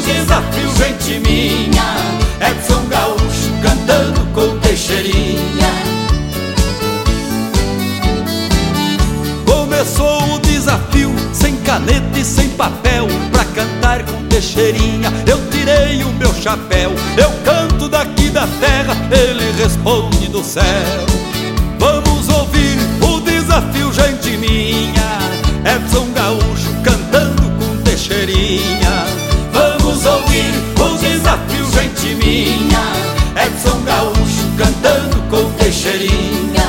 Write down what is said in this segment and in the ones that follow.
desafio, gente minha. Edson Gaúcho cantando com Teixeirinha. Começou o desafio, sem caneta e sem papel, pra cantar com Teixeirinha. Eu tirei o meu chapéu, eu canto daqui da terra, ele responde do céu. Vamos ouvir o desafio, gente minha. Edson Gaúcho cantando com Teixeirinha. Vamos ouvir o desafio, gente minha. Edson Gaúcho cantando com Teixeirinha.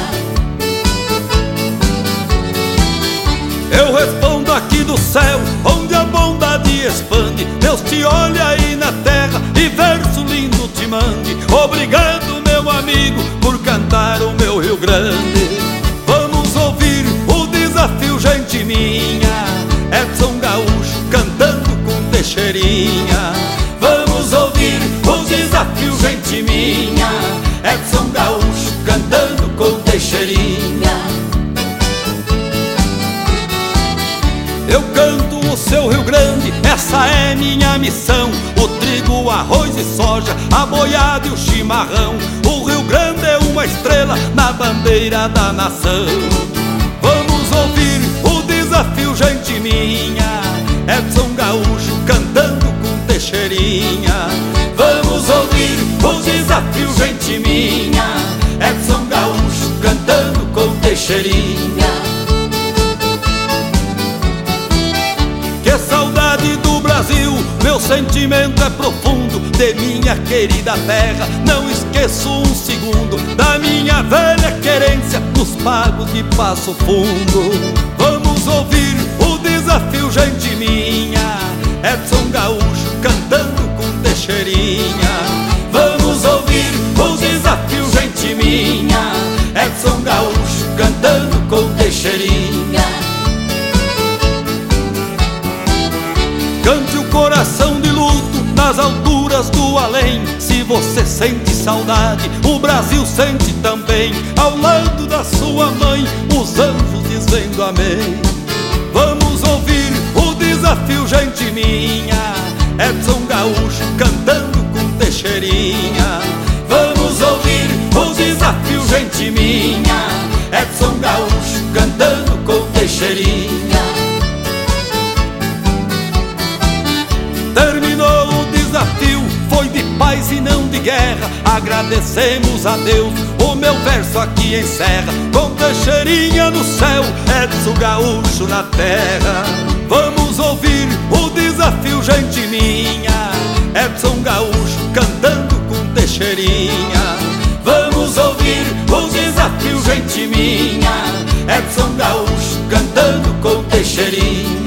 Eu respondo aqui do céu, onde a bondade expande. Deus te olha aí na terra e verso lindo te mande. Obrigado, meu amigo, por cantar o meu Rio Grande. Vamos ouvir o desafio, gente minha. Edson Gaúcho cantando com Teixeirinha. Vamos ouvir o desafio, gente minha. Edson Gaúcho cantando com Teixeirinha. Eu canto o seu Rio Grande, essa é minha missão. O trigo, o arroz e soja, a boiada e o chimarrão. O Rio Grande é uma estrela na bandeira da nação. Vamos ouvir o desafio, gente minha. Edson Gaúcho cantando com Teixeirinha. Vamos ouvir o desafio, gente minha. Edson Gaúcho cantando com Teixeirinha. Que saudade do Brasil, meu sentimento é profundo. De minha querida terra, não esqueço um segundo da minha velha querência nos pagos de Passo Fundo. Vamos ouvir o desafio, gente minha. Edson Gaúcho cantando com Teixeirinha. Vamos ouvir o desafio, gente minha. Edson Gaúcho cantando com Teixeirinha. Cante o coração de luto nas alturas do além. Se você sente saudade, o Brasil sente também. Ao lado da sua mãe, os anjos dizendo amém. Vamos ouvir o desafio, gente minha. Edson Gaúcho cantando com Teixeirinha. Vamos ouvir o desafio, gente minha. Edson Gaúcho cantando com Teixeirinha. Terminou o desafio, foi de paz e não de guerra. Agradecemos a Deus, o meu verso aqui encerra. Com Teixeirinha no céu, Edson Gaúcho na terra. Vamos ouvir o desafio, gente minha. Edson Gaúcho cantando com Teixeirinha. Vamos ouvir o desafio, gente minha. Edson Gaúcho cantando com Teixeirinha.